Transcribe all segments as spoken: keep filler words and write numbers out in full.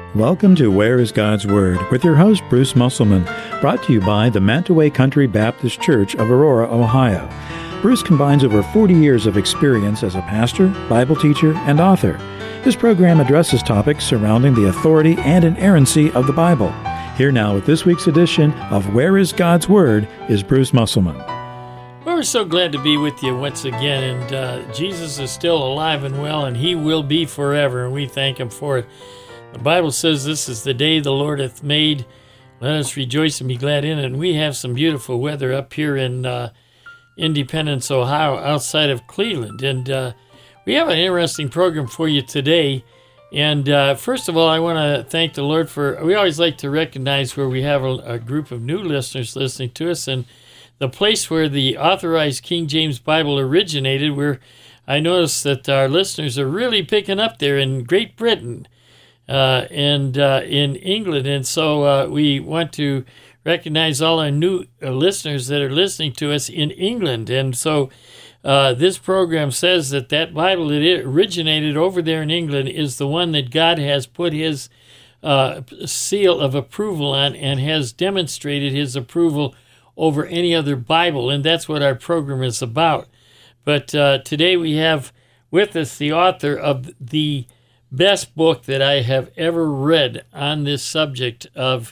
Welcome to Where is God's Word with your host, Bruce Musselman, brought to you by the Mantaway Country Baptist Church of Aurora, Ohio. Bruce combines over forty years of experience as a pastor, Bible teacher, and author. His program addresses topics surrounding the authority and inerrancy of the Bible. Here now with this week's edition of Where is God's Word is Bruce Musselman. Well, we're so glad to be with you once again, and uh, Jesus is still alive and well, and He will be forever, and we thank Him for it. The Bible says this is the day the Lord hath made. Let us rejoice and be glad in it. And we have some beautiful weather up here in uh, Independence, Ohio, outside of Cleveland. And uh, we have an interesting program for you today. And uh, first of all, I want to thank the Lord for, we always like to recognize where we have a, a group of new listeners listening to us. And the place where the authorized King James Bible originated, where I noticed that our listeners are really picking up there in Great Britain. Uh, and uh, in England. And so uh, we want to recognize all our new uh, listeners that are listening to us in England. And so uh, this program says that that Bible that originated over there in England is the one that God has put His uh, seal of approval on and has demonstrated His approval over any other Bible. And that's what our program is about. But uh, today we have with us the author of the best book that I have ever read on this subject of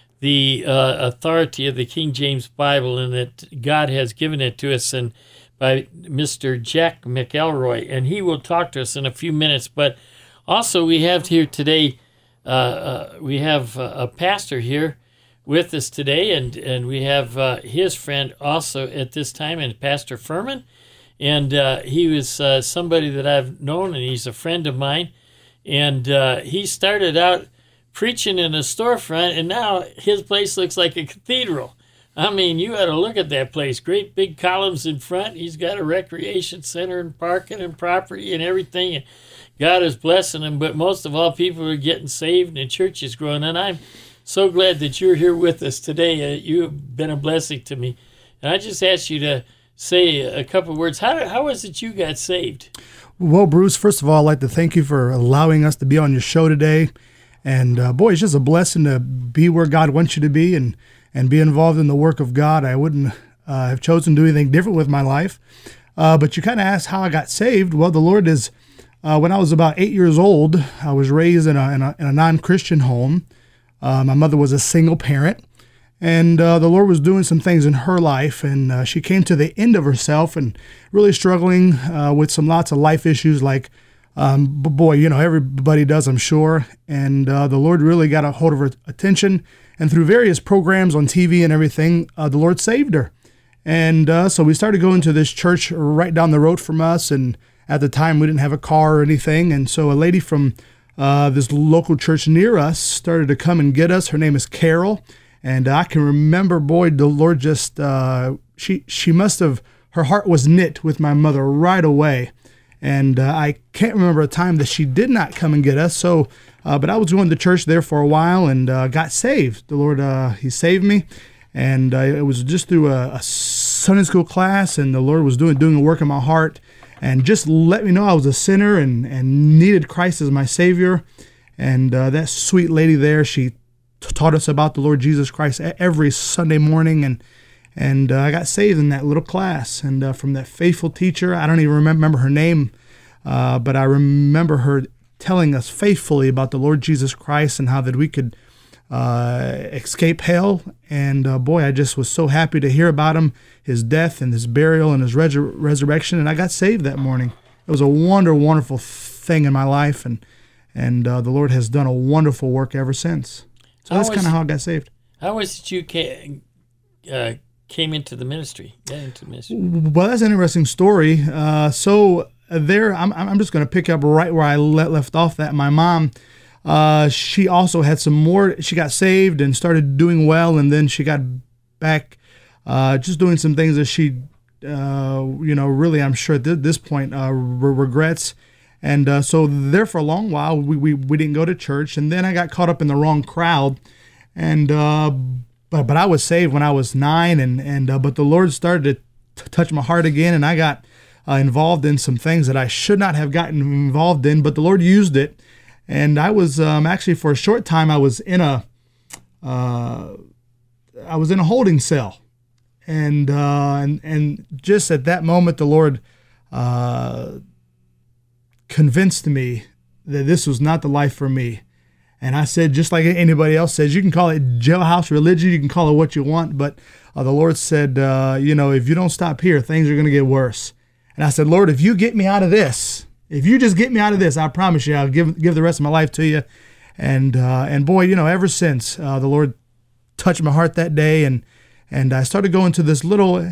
the uh, authority of the King James Bible, and that God has given it to us, and by Mister Jack McElroy, and he will talk to us in a few minutes. But also we have here today, uh, uh, we have uh, a pastor here with us today, and, and we have uh, his friend also at this time, and Pastor Furman, and uh, he was uh, somebody that I've known, and he's a friend of mine. And uh, he started out preaching in a storefront, and now his place looks like a cathedral. I mean, you ought to look at that place. Great big columns in front. He's got a recreation center and parking and property and everything. And God is blessing him. But most of all, people are getting saved and the church is growing. And I'm so glad that you're here with us today. Uh, you have been a blessing to me. And I just asked you to say a couple of words. How, how was it you got saved? Well, Bruce, first of all, I'd like to thank you for allowing us to be on your show today. And uh, boy, it's just a blessing to be where God wants you to be and, and be involved in the work of God. I wouldn't uh, have chosen to do anything different with my life. Uh, but you kind of asked how I got saved. Well, the Lord is, uh, when I was about eight years old, I was raised in a, in a, in a non-Christian home. Uh, my mother was a single parent. And uh, the Lord was doing some things in her life, and uh, she came to the end of herself and really struggling uh, with some lots of life issues like, um, boy, you know, everybody does, I'm sure. And uh, the Lord really got a hold of her attention, and through various programs on T V and everything, uh, the Lord saved her. And uh, so we started going to this church right down the road from us, and at the time we didn't have a car or anything, and so a lady from uh, this local church near us started to come and get us. Her name is Carol. And I can remember, boy, the Lord just, uh, she she must have, her heart was knit with my mother right away. And uh, I can't remember a time that she did not come and get us. So, uh, but I was going to church there for a while and uh, got saved. The Lord, uh, He saved me. And uh, it was just through a, a Sunday school class, and the Lord was doing doing a work in my heart and just let me know I was a sinner and, and needed Christ as my Savior. And uh, that sweet lady there, she taught us about the Lord Jesus Christ every Sunday morning, and and uh, I got saved in that little class. And uh, from that faithful teacher, I don't even remember her name, uh, but I remember her telling us faithfully about the Lord Jesus Christ and how that we could uh, escape hell. And uh, boy, I just was so happy to hear about him, his death and his burial and his resur- resurrection, and I got saved that morning. It was a wonder, wonderful thing in my life, and and uh, the Lord has done a wonderful work ever since. So that's kind of how I got saved. How was it you came, uh, came into the ministry? Got into ministry? Well, that's an interesting story. Uh, so there, I'm I'm just going to pick up right where I let, left off. That my mom, uh, she also had some more. She got saved and started doing well, and then she got back, uh, just doing some things that she, uh, you know, really I'm sure at this point uh, re- regrets. And uh, so there for a long while, we, we we didn't go to church. And then I got caught up in the wrong crowd. And uh, but but I was saved when I was nine. And, and uh, but the Lord started to t- touch my heart again. And I got uh, involved in some things that I should not have gotten involved in. But the Lord used it. And I was um, actually, for a short time, I was in a, uh, I was in a holding cell. And, uh, and, and just at that moment, the Lord uh, convinced me that this was not the life for me. And I said, just like anybody else says, you can call it jailhouse religion, you can call it what you want, but uh, the Lord said, uh, you know, if you don't stop here, things are going to get worse. And I said, Lord, if you get me out of this, if you just get me out of this, I promise you, I'll give give the rest of my life to you. And uh, and boy, you know, ever since uh, the Lord touched my heart that day, and and I started going to this little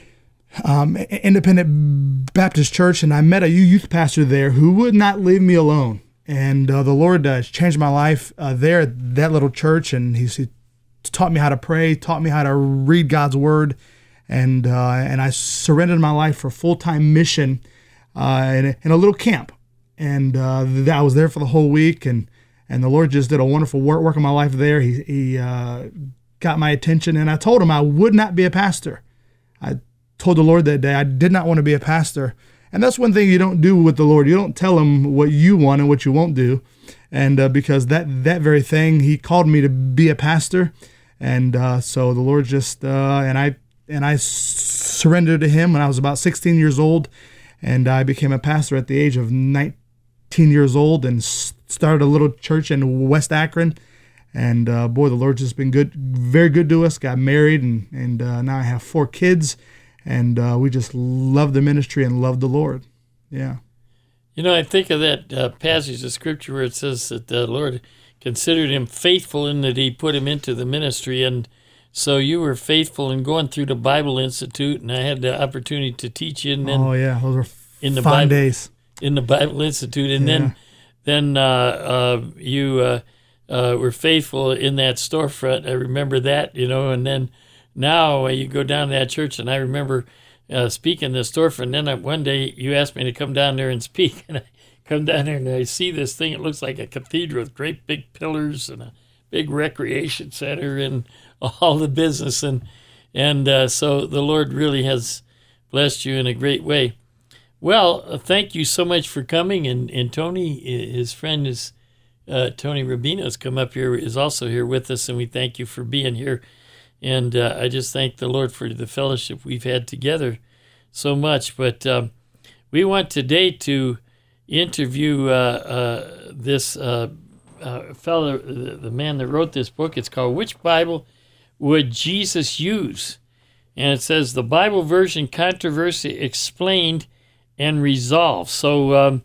um, independent Baptist church, and I met a youth pastor there who would not leave me alone. And uh, the Lord uh, changed my life uh, there at that little church, and he, he taught me how to pray, taught me how to read God's Word, and uh, and I surrendered my life for full-time mission uh, in, a, in a little camp. And uh, I was there for the whole week, and, and the Lord just did a wonderful work, work in my life there. He, he uh, got my attention, and I told him I would not be a pastor. I told the Lord that day I did not want to be a pastor. And that's one thing you don't do with the Lord. You don't tell him what you want and what you won't do. And uh, because that that very thing, he called me to be a pastor. And uh, so the Lord just, uh, and I and I surrendered to him when I was about sixteen years old. And I became a pastor at the age of nineteen years old and started a little church in West Akron. And uh, boy, the Lord's just been good, very good to us. Got married, and, and uh, now I have four kids. And uh, we just love the ministry and love the Lord. Yeah. You know, I think of that uh, passage of Scripture where it says that the Lord considered him faithful in that he put him into the ministry. And so you were faithful in going through the Bible Institute, and I had the opportunity to teach you. And then oh, yeah. Those were in the fun Bible, days. In the Bible Institute. And yeah. then then uh, uh, you uh, uh, were faithful in that storefront. I remember that, you know, and then now uh, you go down to that church, and I remember uh, speaking in the storefront. And then I, one day you asked me to come down there and speak, and I come down there and I see this thing. It looks like a cathedral with great big pillars and a big recreation center and all the business. And and uh, so the Lord really has blessed you in a great way. Well, uh, thank you so much for coming. And, and Tony, his friend is uh, Tony Rubino has come up here, is also here with us, and we thank you for being here. And uh, I just thank the Lord for the fellowship we've had together so much. But um, we want today to interview uh, uh, this uh, uh, fellow, the, the man that wrote this book. It's called Which Bible Would Jesus Use? And it says the Bible version controversy explained and resolved. So um,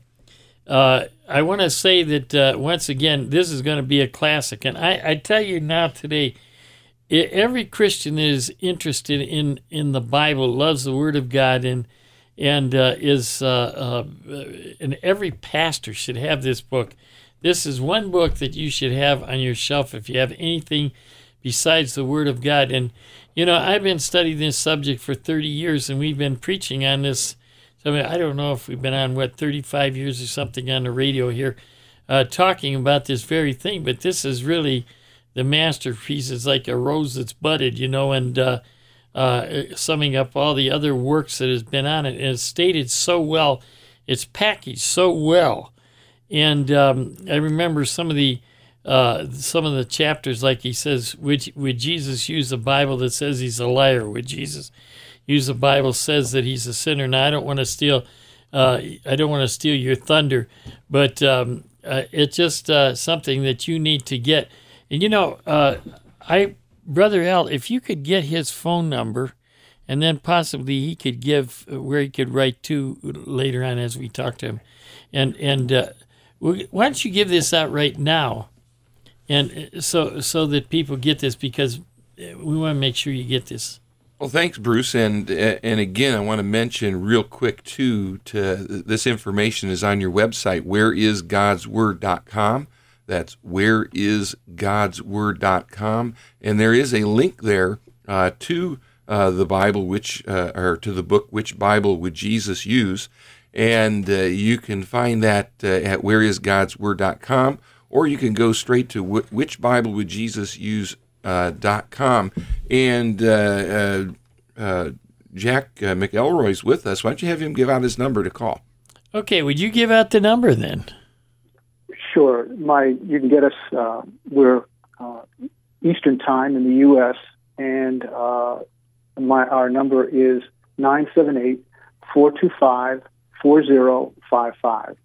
uh, I want to say that uh, once again, this is going to be a classic. And I, I tell you now today, every Christian that is interested in, in the Bible, loves the Word of God, and and uh, is uh, uh, and every pastor should have this book. This is one book that you should have on your shelf if you have anything besides the Word of God. And you know, I've been studying this subject for thirty years, and we've been preaching on this. I mean, I don't know if we've been on what thirty-five years or something on the radio here, uh, talking about this very thing. But this is really the masterpiece. Is like a rose that's budded, you know, and uh, uh, summing up all the other works that has been on it. And it's stated so well. It's packaged so well. And um, I remember some of the uh, some of the chapters, like he says, would, would Jesus use a Bible that says he's a liar? Would Jesus use a Bible that says that he's a sinner? Now, I don't want to steal. Uh, I don't want to steal your thunder, but um, uh, it's just uh, something that you need to get. And, you know, uh, I, Brother Al, if you could get his phone number, and then possibly he could give where he could write to later on as we talk to him. And and uh, why don't you give this out right now, and so so that people get this, because we want to make sure you get this. Well, thanks, Bruce. And and again, I want to mention real quick, too, to this information is on your website, where is gods word dot com. That's where is gods word dot com, and there is a link there uh, to uh, the Bible, which uh, or to the book, Which Bible Would Jesus Use? And uh, you can find that uh, at where is gods word dot com, or you can go straight to w- which bible would jesus use dot com. And uh, uh, uh, Jack uh, McElroy's with us. Why don't you have him give out his number to call? Okay, would you give out the number then? sure. My, you can get us. Uh, we're uh, Eastern Time in the U S, and uh, my our number is nine seven eight, four two five, four zero five five.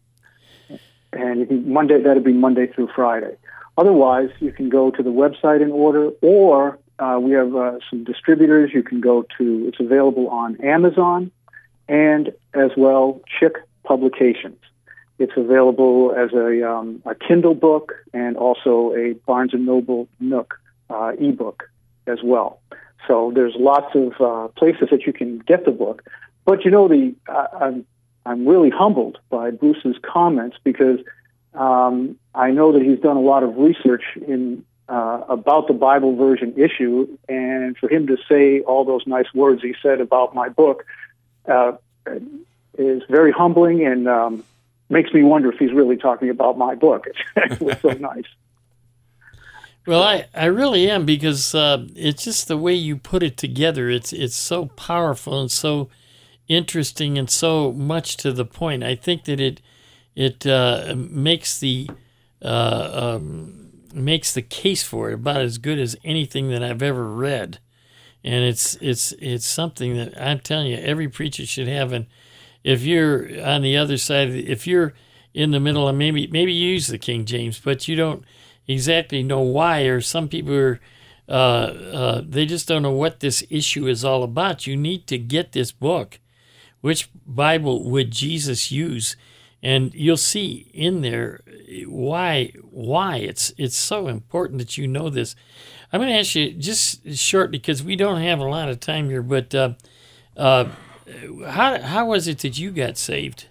And you can, Monday, that'd be Monday through Friday. Otherwise, you can go to the website and order, or uh, we have uh, some distributors. You can go to, it's available on Amazon and as well Chick Publications. It's available as a, um, a Kindle book and also a Barnes and Noble Nook uh, ebook as well. So there's lots of uh, places that you can get the book. But you know, the uh, I'm I'm really humbled by Bruce's comments, because um, I know that he's done a lot of research in uh, about the Bible version issue, and for him to say all those nice words he said about my book uh, is very humbling, and um, makes me wonder if he's really talking about my book. It was so nice. Well, I, I really am, because uh, it's just the way you put it together. It's it's so powerful and so interesting and so much to the point. I think that it it uh, makes the uh, um, makes the case for it about as good as anything that I've ever read, and it's it's it's something that I'm telling you every preacher should have. And if you're on the other side, if you're in the middle, and maybe maybe you use the King James, but you don't exactly know why, or some people are uh, uh, they just don't know what this issue is all about. You need to get this book. Which Bible would Jesus use? And you'll see in there why why it's it's so important that you know this. I'm going to ask you just short, because we don't have a lot of time here, but uh, uh, how how was it that you got saved?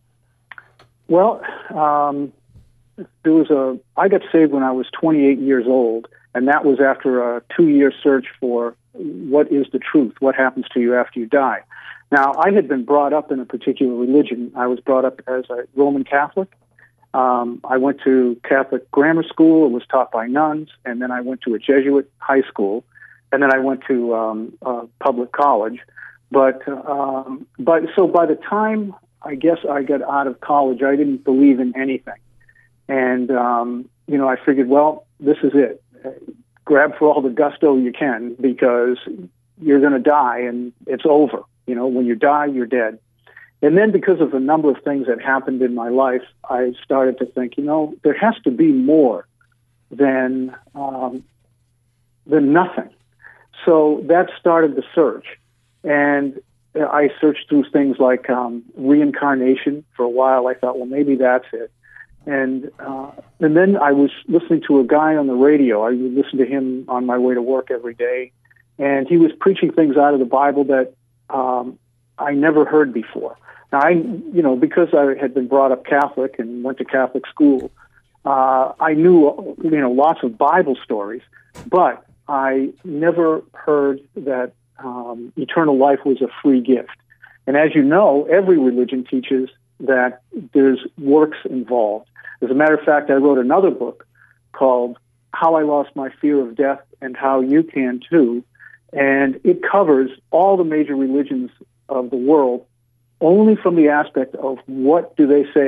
Well, um, there was a I got saved when I was twenty-eight years old, and that was after a two-year search for what is the truth, what happens to you after you die. Now, I had been brought up in a particular religion. I was brought up as a Roman Catholic. Um, I went to Catholic grammar school. It was taught by nuns. And then I went to a Jesuit high school. And then I went to um, uh, public college. But, um, but so by the time, I guess, I got out of college, I didn't believe in anything. And, um, you know, I figured, well, this is it. Grab for all the gusto you can, because you're going to die and it's over. You know, when you die, you're dead. And then because of a number of things that happened in my life, I started to think, you know, there has to be more than um, than nothing. So that started the search. And I searched through things like um, reincarnation. For a while, I thought, well, maybe that's it. And uh, and then I was listening to a guy on the radio. I would listen to him on my way to work every day. And he was preaching things out of the Bible that Um, I never heard before. Now, I, you know, because I had been brought up Catholic and went to Catholic school, uh, I knew, you know, lots of Bible stories, but I never heard that um, eternal life was a free gift. And as you know, every religion teaches that there's works involved. As a matter of fact, I wrote another book called How I Lost My Fear of Death and How You Can Too. And it covers all the major religions of the world, only from the aspect of what do they say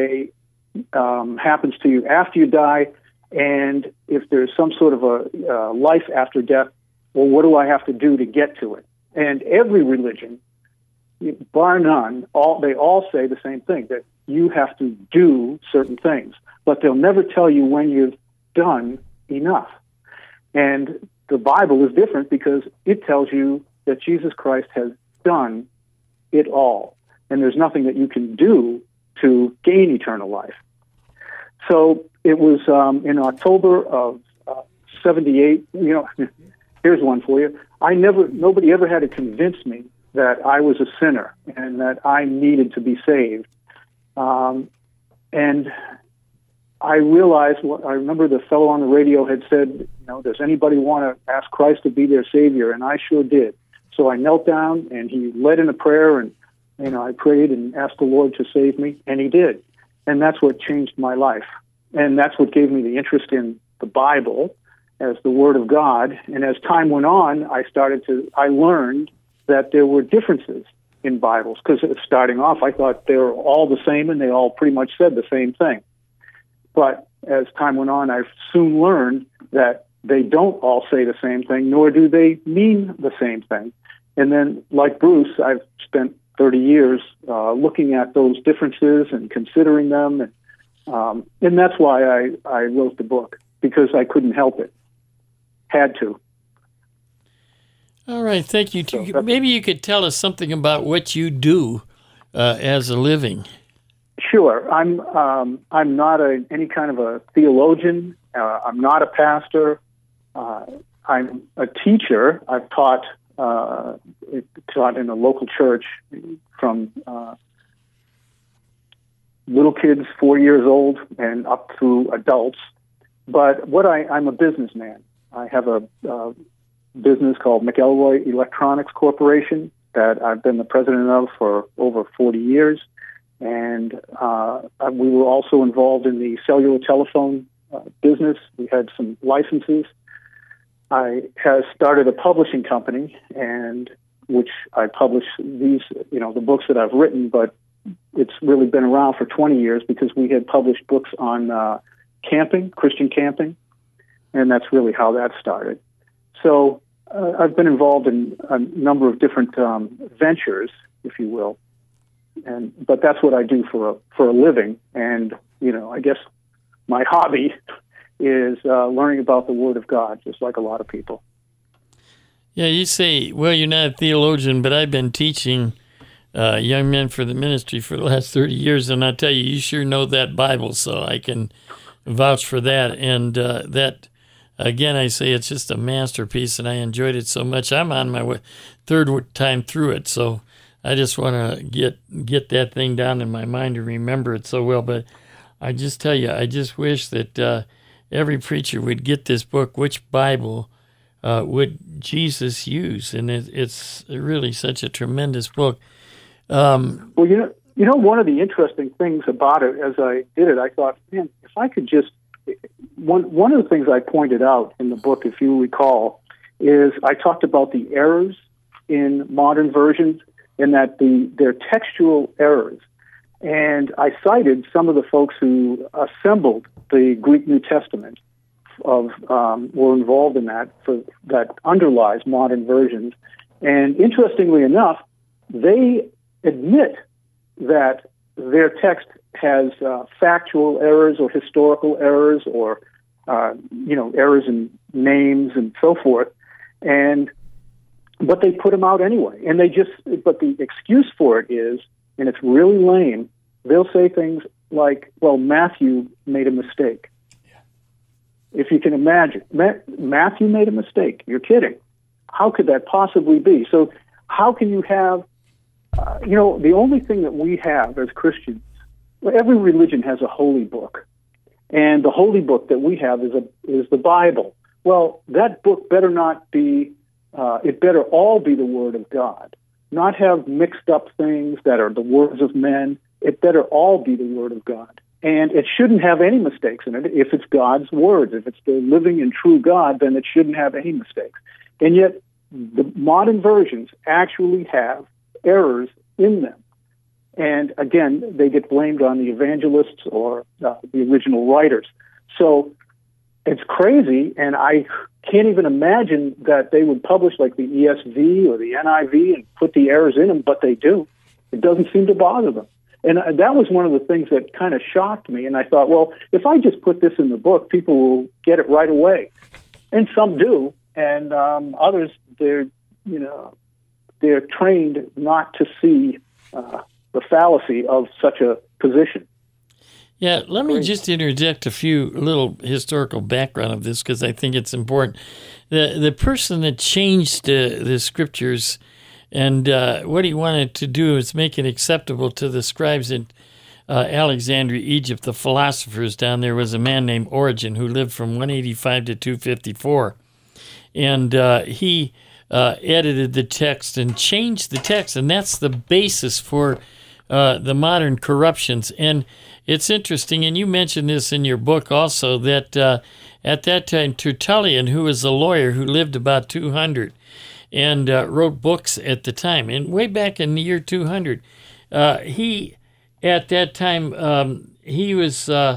um, happens to you after you die, and if there's some sort of a uh, life after death, well, what do I have to do to get to it? And every religion, bar none, all they all say the same thing, that you have to do certain things, but they'll never tell you when you've done enough. And the Bible is different, because it tells you that Jesus Christ has done it all, and there's nothing that you can do to gain eternal life. So it was um, in October of uh, seventy-eight. You know, here's one for you. I never, nobody ever had to convince me that I was a sinner and that I needed to be saved. Um, and I realized, well, I remember the fellow on the radio had said, you know, does anybody want to ask Christ to be their Savior? And I sure did. So I knelt down, and he led in a prayer, and, you know, I prayed and asked the Lord to save me, and he did. And that's what changed my life. And that's what gave me the interest in the Bible as the Word of God. And as time went on, I started to, I learned that there were differences in Bibles, because starting off, I thought they were all the same, and they all pretty much said the same thing. But as time went on, I soon learned that they don't all say the same thing, nor do they mean the same thing. And then, like Bruce, I've spent thirty years uh, looking at those differences and considering them. And, um, and that's why I, I wrote the book, because I couldn't help it. Had to. All right, thank you. So Maybe you could tell us something about what you do uh, as a living. Sure. I'm um, I'm not a, any kind of a theologian. Uh, I'm not a pastor. Uh, I'm a teacher. I've taught uh, taught in a local church from uh, little kids, four years old, and up through adults. But what I, I'm a businessman. I have a uh, business called McElroy Electronics Corporation that I've been the president of for over forty years. And uh, we were also involved in the cellular telephone uh, business. We had some licenses. I have started a publishing company, and which I publish these, you know, the books that I've written, but it's really been around for twenty years because we had published books on uh, camping, Christian camping, and that's really how that started. So uh, I've been involved in a number of different um, ventures, if you will. And but that's what I do for a for a living, and you know, I guess my hobby is uh, learning about the Word of God, just like a lot of people. Yeah, you say, well, you're not a theologian, but I've been teaching uh, young men for the ministry for the last thirty years, and I tell you, you sure know that Bible, so I can vouch for that. And uh, that, again, I say it's just a masterpiece, and I enjoyed it so much. I'm on my third time through it, so I just want to get get that thing down in my mind to remember it so well. But I just tell you, I just wish that uh, every preacher would get this book, Which Bible uh, Would Jesus Use? And it, it's really such a tremendous book. Um, well, you know, you know, one of the interesting things about it, as I did it, I thought, man, if I could just one one of the things I pointed out in the book, if you recall, is I talked about the errors in modern versions, in that the they're textual errors. And I cited some of the folks who assembled the Greek New Testament, of um, were involved in that, for, that underlies modern versions. And interestingly enough, they admit that their text has uh, factual errors or historical errors or, uh, you know, errors in names and so forth. And but they put them out anyway. And they just, but the excuse for it is, and it's really lame, they'll say things like, well, Matthew made a mistake. Yeah. If you can imagine, Ma- Matthew made a mistake. You're kidding. How could that possibly be? So how can you have, uh, you know, the only thing that we have as Christians, well, every religion has a holy book. And the holy book that we have is a is the Bible. Well, that book better not be, Uh, it better all be the Word of God, not have mixed up things that are the words of men. It better all be the Word of God. And it shouldn't have any mistakes in it. If it's God's words, if it's the living and true God, then it shouldn't have any mistakes. And yet, the modern versions actually have errors in them. And again, they get blamed on the evangelists or uh, the original writers. So it's crazy, and I can't even imagine that they would publish like the E S V or the N I V and put the errors in them, but they do. It doesn't seem to bother them. And that was one of the things that kind of shocked me, and I thought, well, if I just put this in the book, people will get it right away. And some do, and um, others, they're, you know, they're trained not to see uh, the fallacy of such a position. Yeah, let me just interject a few little historical background of this because I think it's important. The the person that changed uh, the scriptures and uh, what he wanted to do is make it acceptable to the scribes in uh, Alexandria, Egypt, the philosophers down there, was a man named Origen who lived from one eighty-five to two fifty-four. And uh, he uh, edited the text and changed the text, and that's the basis for uh, the modern corruptions. And it's interesting, and you mentioned this in your book also, that uh, at that time, Tertullian, who was a lawyer who lived about two hundred and uh, wrote books at the time, and way back in the year two hundred, uh, he, at that time, um, he was uh,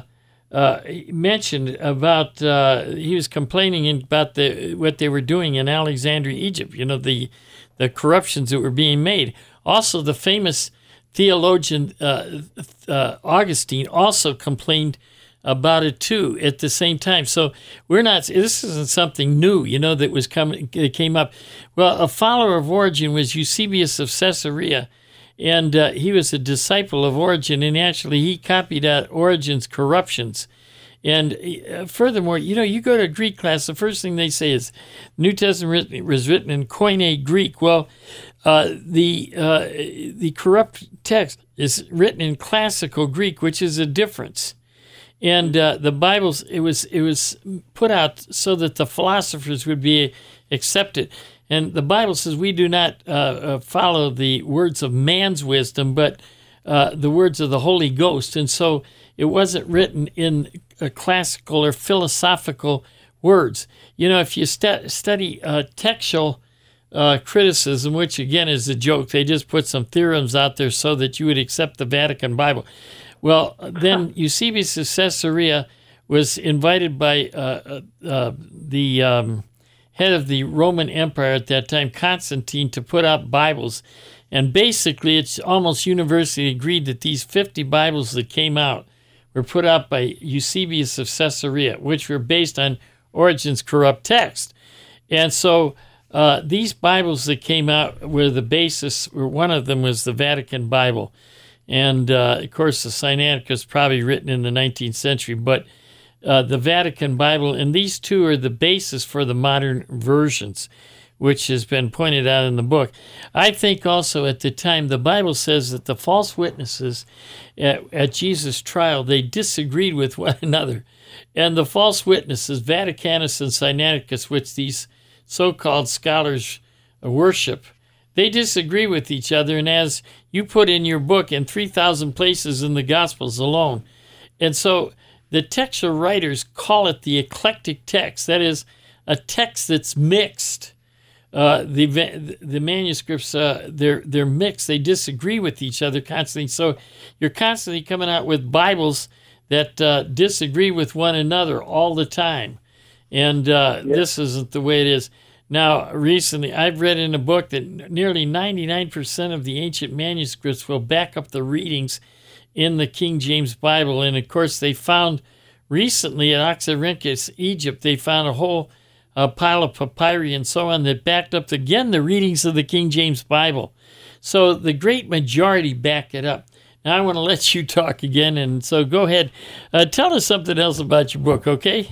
uh, mentioned about uh, he was complaining about the what they were doing in Alexandria, Egypt. You know, the the corruptions that were being made. Also, the famous theologian uh, uh, Augustine also complained about it too at the same time. So we're not. This isn't something new, you know, that was coming. That came up. Well, a follower of Origen was Eusebius of Caesarea, and uh, he was a disciple of Origen, and actually he copied out Origen's corruptions. And uh, furthermore, you know, you go to a Greek class, the first thing they say is New Testament was written in Koine Greek. Well, uh, the uh, the corrupt text is written in classical Greek, which is a difference. And uh, the Bible, it was it was put out so that the philosophers would be accepted. And the Bible says we do not uh, uh, follow the words of man's wisdom, but uh, the words of the Holy Ghost. And so it wasn't written in uh, classical or philosophical words. You know, if you stu- study uh, textual uh, criticism, which again is a joke, they just put some theorems out there so that you would accept the Vatican Bible. Well, then Eusebius of Caesarea was invited by uh, uh, the um, head of the Roman Empire at that time, Constantine, to put out Bibles. And basically, it's almost universally agreed that these fifty Bibles that came out were put out by Eusebius of Caesarea, which were based on Origen's corrupt text. And so uh, these Bibles that came out were the basis, or one of them was the Vatican Bible. And, uh, of course, the Sinaiticus was probably written in the nineteenth century, but uh, the Vatican Bible, and these two are the basis for the modern versions, which has been pointed out in the book. I think also at the time, the Bible says that the false witnesses at, at Jesus' trial, they disagreed with one another. And the false witnesses, Vaticanus and Sinaiticus, which these so-called scholars worship, they disagree with each other, and as you put in your book, in three thousand places in the Gospels alone. And so the textual writers call it the eclectic text. That is, a text that's mixed. Uh, the the manuscripts, uh, they're, they're mixed. They disagree with each other constantly. So you're constantly coming out with Bibles that uh, disagree with one another all the time. And uh, yes. This isn't the way it is. Now, recently, I've read in a book that nearly ninety-nine percent of the ancient manuscripts will back up the readings in the King James Bible. And, of course, they found recently at Oxyrhynchus, Egypt, they found a whole uh, pile of papyri and so on that backed up, again, the readings of the King James Bible. So the great majority back it up. Now, I want to let you talk again, and so go ahead. Uh, tell us something else about your book, okay?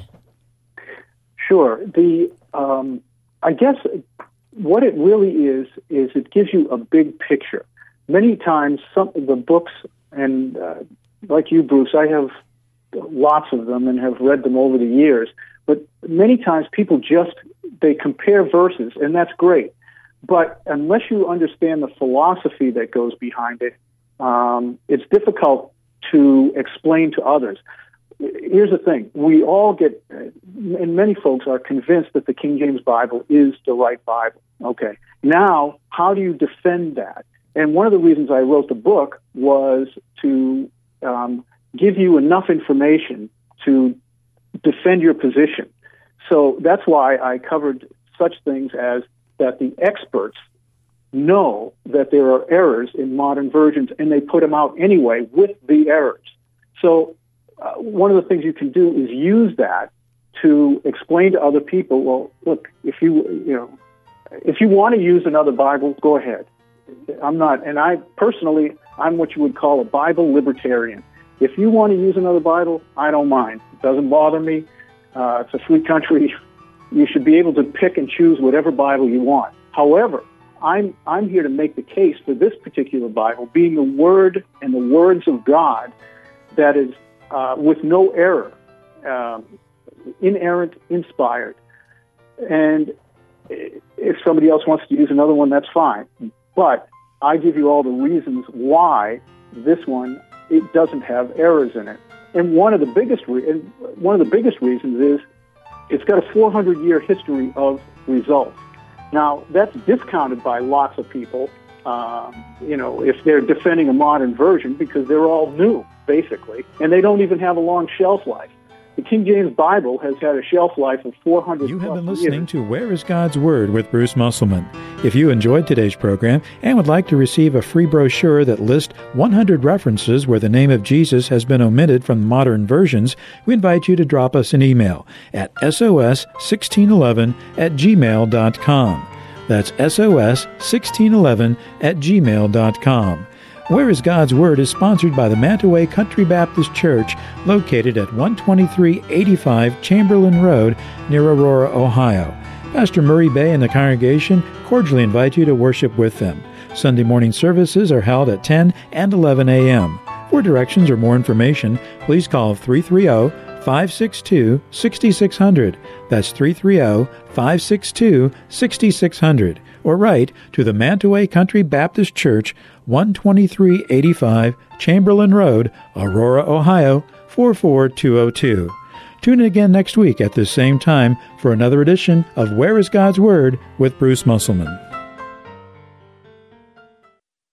Sure. The... Um... I guess what it really is, is it gives you a big picture. Many times, some of the books, and uh, like you, Bruce, I have lots of them and have read them over the years, but many times people just, they compare verses, and that's great. But unless you understand the philosophy that goes behind it, um, it's difficult to explain to others. Here's the thing. We all get, and many folks are convinced that the King James Bible is the right Bible. Okay. Now, how do you defend that? And one of the reasons I wrote the book was to um, give you enough information to defend your position. So that's why I covered such things as that the experts know that there are errors in modern versions, and they put them out anyway with the errors. So Uh, one of the things you can do is use that to explain to other people, well, look, if you, you know, if you want to use another Bible, go ahead. I'm not, and I personally, I'm what you would call a Bible libertarian. If you want to use another Bible, I don't mind. It doesn't bother me. Uh, it's a free country. You should be able to pick and choose whatever Bible you want. However, I'm, I'm here to make the case for this particular Bible being the Word and the words of God that is Uh, with no error, um, inerrant, inspired. And if somebody else wants to use another one, that's fine. But I give you all the reasons why this one, it doesn't have errors in it. And one of the biggest re- and one of the biggest reasons is it's got a four hundred year history of results. Now, that's discounted by lots of people. uh, you know, if they're defending a modern version, because they're all new, basically, and they don't even have a long shelf life. The King James Bible has had a shelf life of four hundred You have plus been listening years. to Where is God's Word with Bruce Musselman. If you enjoyed today's program and would like to receive a free brochure that lists one hundred references where the name of Jesus has been omitted from modern versions, we invite you to drop us an email at S O S sixteen eleven at gmail dot com. That's S O S sixteen eleven at gmail dot com. Where is God's Word is sponsored by the Mantaway Country Baptist Church, located at one twenty-three eighty-five Chamberlain Road near Aurora, Ohio. Pastor Murray Bay and the congregation cordially invite you to worship with them. Sunday morning services are held at ten and eleven a.m. For directions or more information, please call three three zero, five six two, six six zero zero. That's three three zero, five six two, six six zero zero. Or write to the Mantaway Country Baptist Church, one twenty-three eighty-five Chamberlain Road, Aurora, Ohio, four four two zero two. Tune in again next week at this same time for another edition of Where is God's Word with Bruce Musselman.